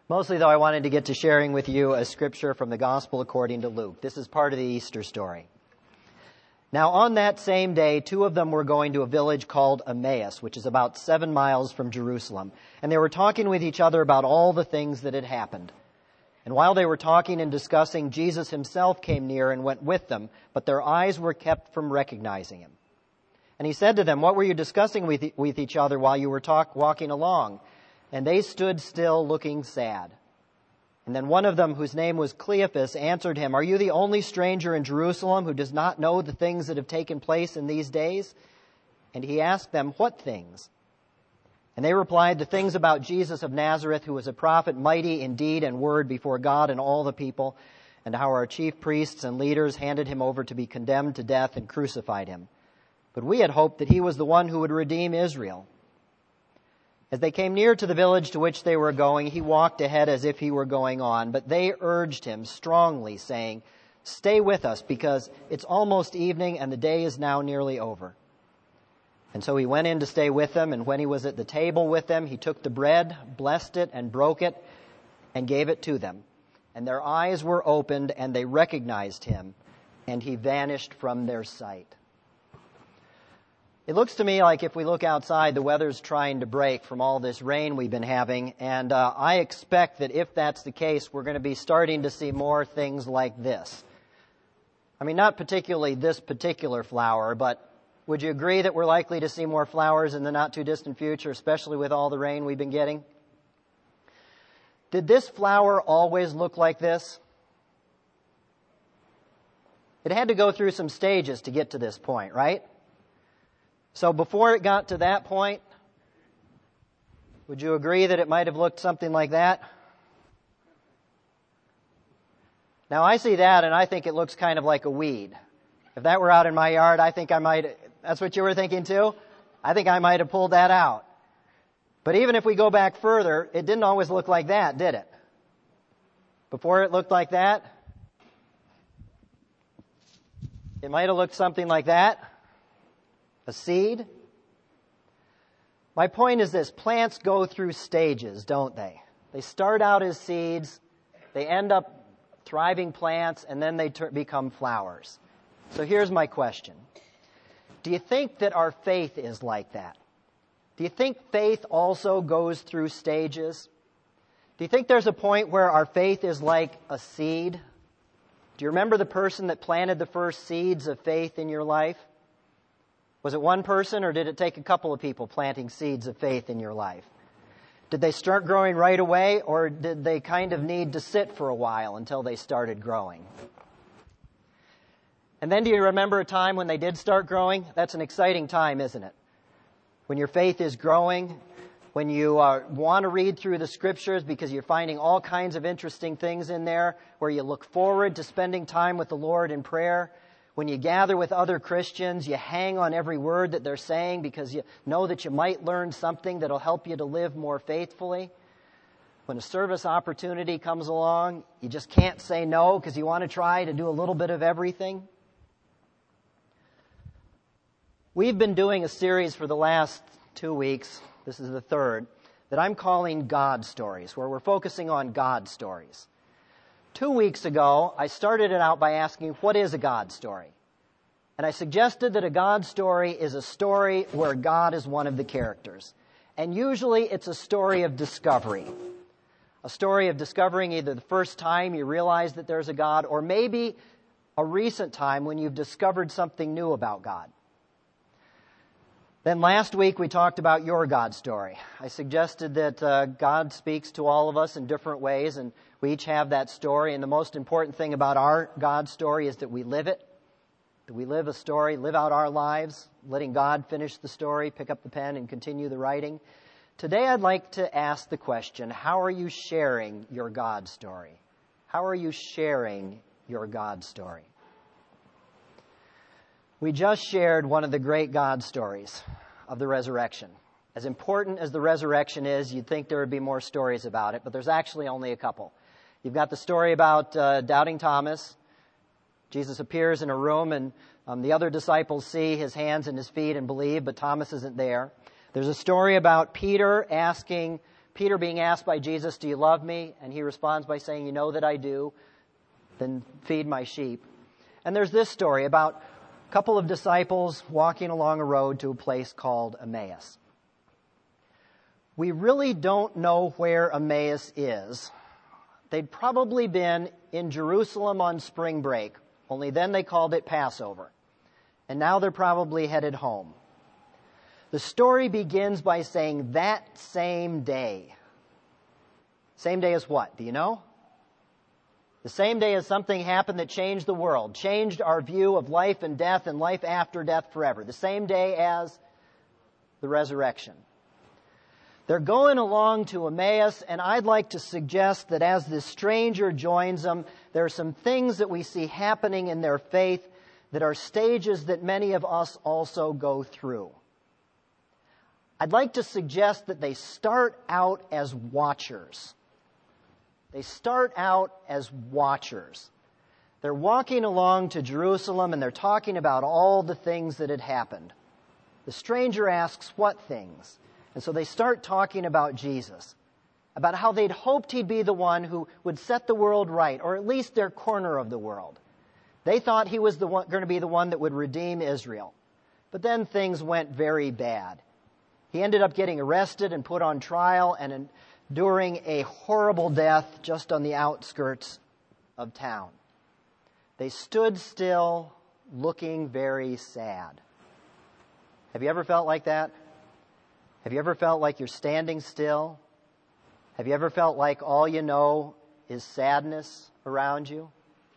Mostly, though, I wanted to get to sharing with you a scripture from the Gospel according to Luke. This is part of the Easter story. Now, on that same day, two of them were going to a village called Emmaus, which is about 7 miles from Jerusalem. And they were talking with each other about all the things that had happened. And while they were talking and discussing, Jesus himself came near and went with them, but their eyes were kept from recognizing him. And he said to them, "What were you discussing with each other while you were walking along?" And they stood still, looking sad. And then one of them, whose name was Cleophas, answered him, "Are you the only stranger in Jerusalem who does not know the things that have taken place in these days?" And he asked them, "What things?" And they replied, "The things about Jesus of Nazareth, who was a prophet, mighty in deed and word before God and all the people, and how our chief priests and leaders handed him over to be condemned to death and crucified him. But we had hoped that he was the one who would redeem Israel." As they came near to the village to which they were going, he walked ahead as if he were going on, but they urged him strongly, saying, "Stay with us, because it's almost evening and the day is now nearly over." And so he went in to stay with them, and when he was at the table with them, he took the bread, blessed it, and broke it, and gave it to them. And their eyes were opened, and they recognized him, and he vanished from their sight. It looks to me like if we look outside, the weather's trying to break from all this rain we've been having, and I expect that if that's the case, we're going to be starting to see more things like this. I mean, not particularly this particular flower, but would you agree that we're likely to see more flowers in the not-too-distant future, especially with all the rain we've been getting? Did this flower always look like this? It had to go through some stages to get to this point, right? So before it got to that point, would you agree that it might have looked something like that? Now I see that and I think it looks kind of like a weed. If that were out in my yard, I think I might, that's what you were thinking too? I think I might have pulled that out. But even if we go back further, it didn't always look like that, did it? Before it looked like that, it might have looked something like that. A seed? My point is this: plants go through stages, don't they? They start out as seeds, they end up thriving plants, and then they become flowers. So here's my question. Do you think that our faith is like that? Do you think faith also goes through stages? Do you think there's a point where our faith is like a seed? Do you remember the person that planted the first seeds of faith in your life? Was it one person, or did it take a couple of people planting seeds of faith in your life? Did they start growing right away, or did they kind of need to sit for a while until they started growing? And then do you remember a time when they did start growing? That's an exciting time, isn't it? When your faith is growing, when you want to read through the Scriptures because you're finding all kinds of interesting things in there, where you look forward to spending time with the Lord in prayer. When you gather with other Christians, you hang on every word that they're saying because you know that you might learn something that'll help you to live more faithfully. When a service opportunity comes along, you just can't say no because you want to try to do a little bit of everything. We've been doing a series for the last 2 weeks, this is the third, that I'm calling God Stories, where we're focusing on God stories. 2 weeks ago, I started it out by asking, what is a God story? And I suggested that a God story is a story where God is one of the characters. And usually it's a story of discovery. A story of discovering either the first time you realize that there's a God, or maybe a recent time when you've discovered something new about God. Then last week we talked about your God story. I suggested that God speaks to all of us in different ways, and we each have that story. And the most important thing about our God story is that we live it. That we live a story, live out our lives, letting God finish the story, pick up the pen, and continue the writing. Today I'd like to ask the question, how are you sharing your God story? How are you sharing your God story? We just shared one of the great God stories of the resurrection. As important as the resurrection is, you'd think there would be more stories about it, but there's actually only a couple. You've got the story about doubting Thomas. Jesus appears in a room, and the other disciples see his hands and his feet and believe, but Thomas isn't there. There's a story about Peter asking Peter being asked by Jesus, "Do you love me?" And he responds by saying, "You know that I do. Then feed my sheep." And there's this story about a couple of disciples walking along a road to a place called Emmaus. We really don't know where Emmaus is. They'd probably been in Jerusalem on spring break, only then they called it Passover. And now they're probably headed home. The story begins by saying that same day. Same day as what? Do you know? The same day as something happened that changed the world, changed our view of life and death and life after death forever. The same day as the resurrection. They're going along to Emmaus, and I'd like to suggest that as this stranger joins them, there are some things that we see happening in their faith that are stages that many of us also go through. I'd like to suggest that they start out as watchers. They start out as watchers. They're walking along to Jerusalem and they're talking about all the things that had happened. The stranger asks, "What things?" And so they start talking about Jesus, about how they'd hoped he'd be the one who would set the world right, or at least their corner of the world. They thought he was going to be the one that would redeem Israel. But then things went very bad. He ended up getting arrested and put on trial and enduring a horrible death just on the outskirts of town. They stood still, looking very sad. Have you ever felt like that? Have you ever felt like you're standing still? Have you ever felt like all you know is sadness around you?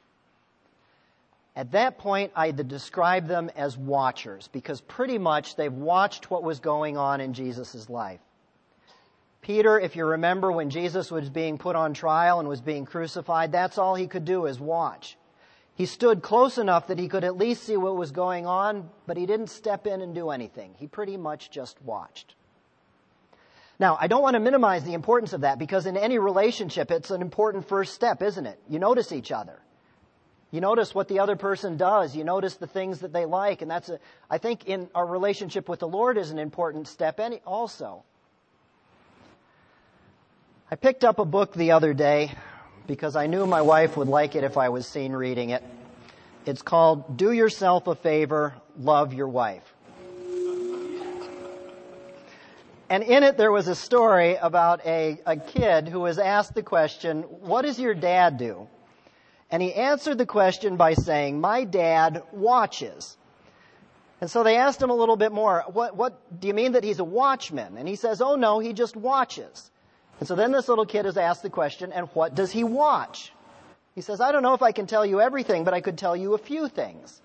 At that point, I'd describe them as watchers, because pretty much they've watched what was going on in Jesus' life. Peter, if you remember, when Jesus was being put on trial and was being crucified, that's all he could do is watch. He stood close enough that he could at least see what was going on, but he didn't step in and do anything. He pretty much just watched. Now, I don't want to minimize the importance of that, because in any relationship, it's an important first step, isn't it? You notice each other. You notice what the other person does. You notice the things that they like. And I think in our relationship with the Lord is an important step also. I picked up a book the other day because I knew my wife would like it if I was seen reading it. It's called "Do Yourself a Favor, Love Your Wife." And in it there was a story about a kid who was asked the question, "What does your dad do?" And he answered the question by saying, "My dad watches." And so they asked him a little bit more, what do you mean that he's a watchman? And he says, "Oh no, he just watches." And so then this little kid is asked the question, "And what does he watch?" He says, "I don't know if I can tell you everything, but I could tell you a few things."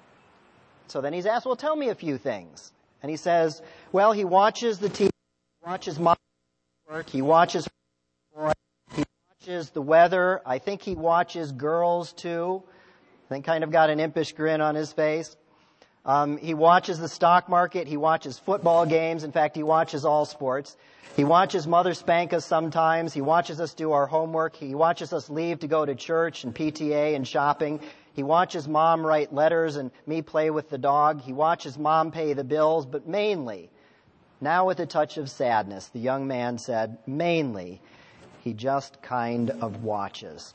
So then he's asked, "Well, tell me a few things." And he says, "Well, he watches the TV, he watches my work, he watches boy, he watches the weather. I think he watches girls too." I think kind of got an impish grin on his face. He watches the stock market. He watches football games. In fact, he watches all sports. He watches Mother spank us sometimes. He watches us do our homework. He watches us leave to go to church and PTA and shopping. He watches Mom write letters and me play with the dog. He watches Mom pay the bills. But mainly, now with a touch of sadness, the young man said, mainly, he just kind of watches.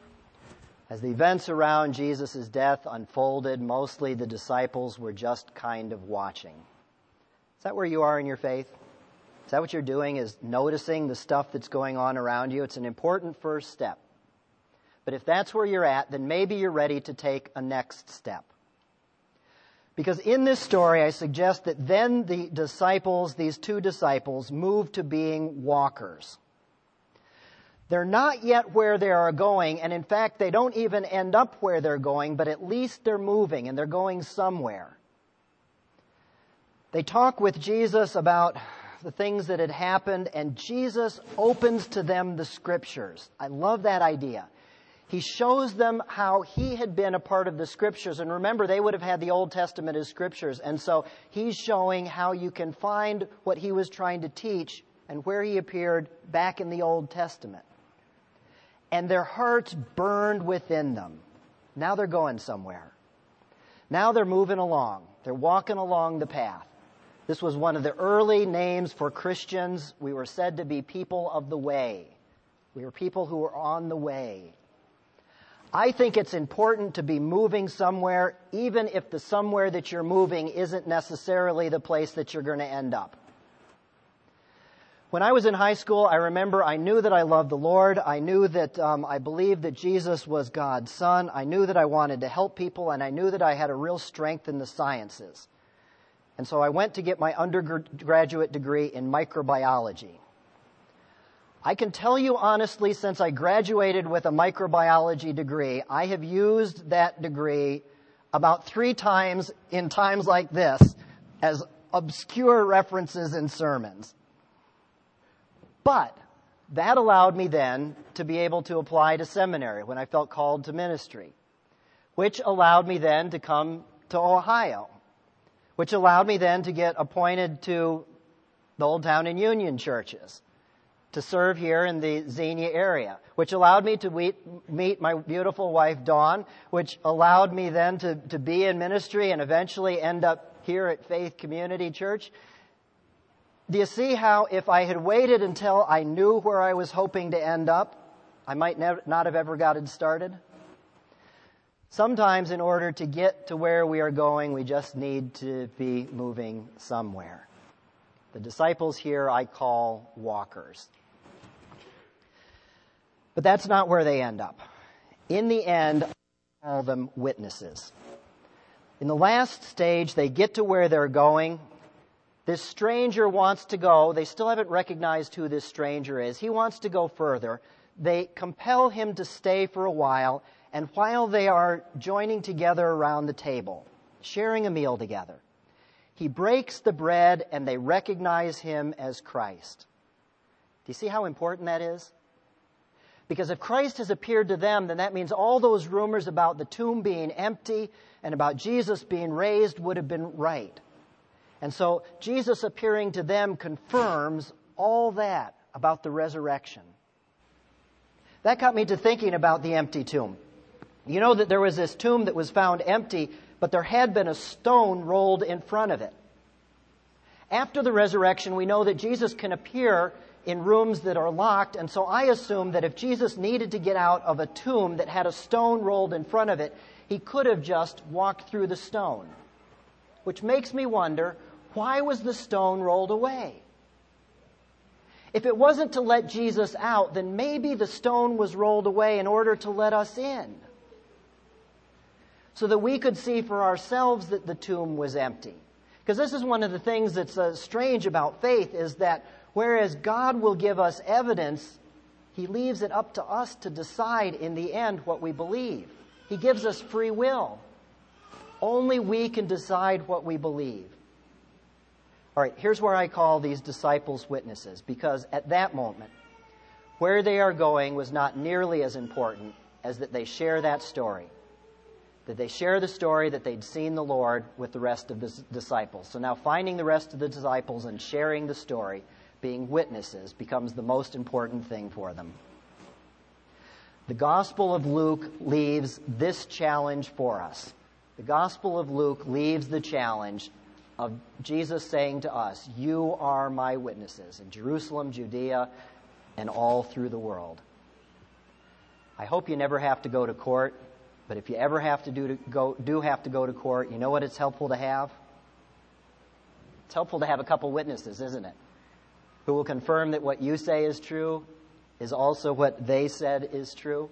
As the events around Jesus' death unfolded, mostly the disciples were just kind of watching. Is that where you are in your faith? Is that what you're doing, is noticing the stuff that's going on around you? It's an important first step. But if that's where you're at, then maybe you're ready to take a next step. Because in this story, I suggest that then the disciples, these two disciples, move to being walkers. They're not yet where they are going, and in fact, they don't even end up where they're going, but at least they're moving, and they're going somewhere. They talk with Jesus about the things that had happened, and Jesus opens to them the Scriptures. I love that idea. He shows them how he had been a part of the Scriptures. And remember, they would have had the Old Testament as Scriptures. And so he's showing how you can find what he was trying to teach and where he appeared back in the Old Testament. And their hearts burned within them. Now they're going somewhere. Now they're moving along. They're walking along the path. This was one of the early names for Christians. We were said to be people of the way. We were people who were on the way. I think it's important to be moving somewhere, even if the somewhere that you're moving isn't necessarily the place that you're going to end up. When I was in high school, I remember I knew that I loved the Lord. I knew that I believed that Jesus was God's Son. I knew that I wanted to help people, and I knew that I had a real strength in the sciences. And so I went to get my undergraduate degree in microbiology. I can tell you honestly, since I graduated with a microbiology degree, I have used that degree about 3 times in times like this as obscure references in sermons. But that allowed me then to be able to apply to seminary when I felt called to ministry, which allowed me then to come to Ohio, which allowed me then to get appointed to the Old Town and Union churches, to serve here in the Xenia area, which allowed me to meet my beautiful wife, Dawn, which allowed me then to be in ministry and eventually end up here at Faith Community Church. Do you see how if I had waited until I knew where I was hoping to end up, I might not have ever gotten started? Sometimes in order to get to where we are going, we just need to be moving somewhere. The disciples here I call walkers. But that's not where they end up. In the end, I call them witnesses. In the last stage, they get to where they're going. This stranger wants to go. They still haven't recognized who this stranger is. He wants to go further. They compel him to stay for a while, and while they are joining together around the table, sharing a meal together, he breaks the bread and they recognize him as Christ. Do you see how important that is? Because if Christ has appeared to them, then that means all those rumors about the tomb being empty and about Jesus being raised would have been right. And so Jesus appearing to them confirms all that about the resurrection. That got me to thinking about the empty tomb. You know that there was this tomb that was found empty, but there had been a stone rolled in front of it. After the resurrection, we know that Jesus can appear in rooms that are locked, and so I assume that if Jesus needed to get out of a tomb that had a stone rolled in front of it, he could have just walked through the stone. Which makes me wonder, why was the stone rolled away? If it wasn't to let Jesus out, then maybe the stone was rolled away in order to let us in, so that we could see for ourselves that the tomb was empty. Because this is one of the things that's strange about faith, is that whereas God will give us evidence, he leaves it up to us to decide in the end what we believe. He gives us free will. Only we can decide what we believe. All right, here's where I call these disciples witnesses, because at that moment, where they are going was not nearly as important as that they share that story. That they share the story that they'd seen the Lord with the rest of the disciples. So now finding the rest of the disciples and sharing the story, being witnesses, becomes the most important thing for them. The Gospel of Luke leaves this challenge for us. The Gospel of Luke leaves the challenge of Jesus saying to us, "You are my witnesses in Jerusalem, Judea, and all through the world." I hope you never have to go to court, but if you ever have to do have to go to court, you know what it's helpful to have? It's helpful to have a couple witnesses, isn't it? Who will confirm that what you say is true is also what they said is true.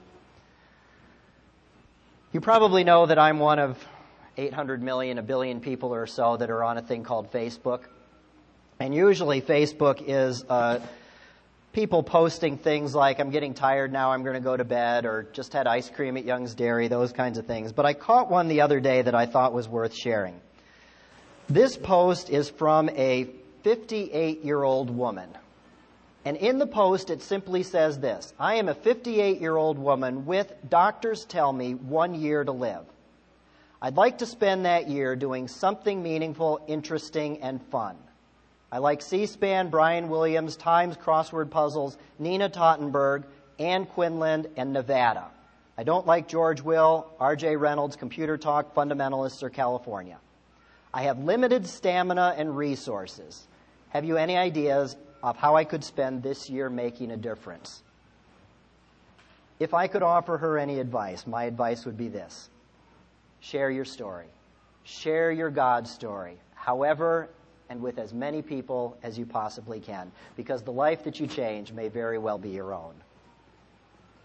You probably know that I'm one of 800 million, a billion people or so that are on a thing called Facebook. And usually Facebook is people posting things like, "I'm getting tired now, I'm going to go to bed," or "just had ice cream at Young's Dairy," those kinds of things. But I caught one the other day that I thought was worth sharing. This post is from a 58-year-old woman. And in the post, it simply says this: "I am a 58-year-old woman with, doctors tell me, 1 year to live. I'd like to spend that year doing something meaningful, interesting, and fun. I like C-SPAN, Brian Williams, Times crossword puzzles, Nina Tottenberg, Ann Quinlan, and Nevada. I don't like George Will, R.J. Reynolds, Computer Talk, Fundamentalists, or California. I have limited stamina and resources. Have you any ideas of how I could spend this year making a difference? If I could offer her any advice, my advice would be this. Share your story. Share your God story, however and with as many people as you possibly can, because the life that you change may very well be your own.